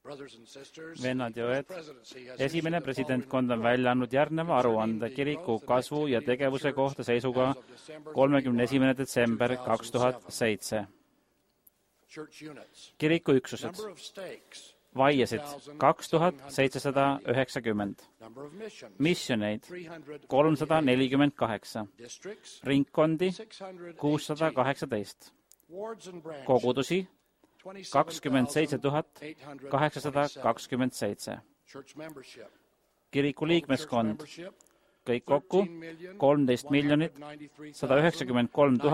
Vennad ja õed, esimene presidentkond on välja andnud järgneva aruande kiriku kasvu ja tegevuse kohta seisuga 31. detsember 2007. Kiriku üksused vaiasid 2790, missioneid 348, ringkondi 618, kogudusi 27 827. Kiriku liikmeskond kõik kokku 13 193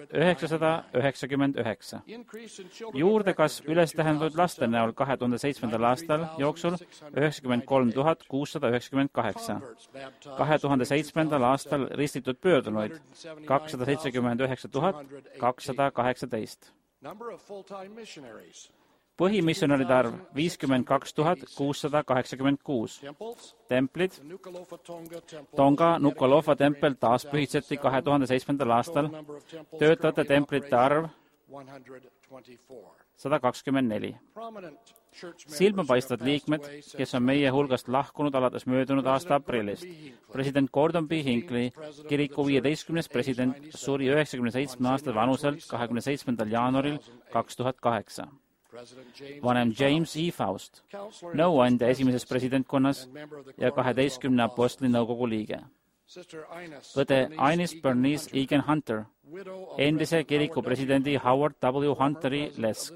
999. Juurdekasv üles tähendatud laste näol 2007. aastal jooksul 93 698. 2007. aastal ristitud pöördunuid 279 218. Põhimissionäride arv 52 686. Templid Tonga Nuku'alofa tempel taaspühitseti 2007. aastal. Töötajate templite arv 124. Silmapaistvad liikmed, kes on meie hulgast lahkunud alates möödunud aasta aprillist. President Gordon B. Hinckley, kiriku 15. president, suri 97 aastat vanuselt 27. jaanuaril 2008. Vanem James E. Faust, nõuandja esimeses presidentkonnas ja 12 apostli nõukogu liige. Õde Ines Bernice Egan Hunter, endise kiriku presidendi Howard W. Hunteri lesk.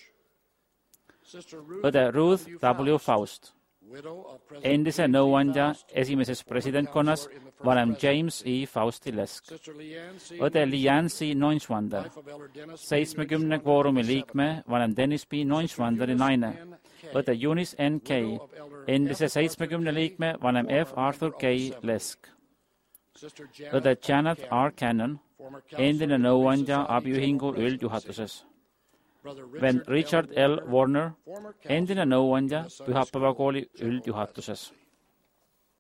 Õde Ruth W. Faust, endise nõuandja esimeses presidentkonnas, vanem James E. Fausti lesk. Õde Leanne C. Neunschwander, 70 kvoorumi liikme, vanem Dennis B. Neunschwanderi naine. Õde Eunice N. Kay, endise 70 liikme, vanem F. Arthur Kay lesk. Õde Janet R. Cannon, endine nõuandja abiühingu üldjuhatuses. Vend Richard L. Warner, endine nõuandja pühapäevakooli üldjuhatuses.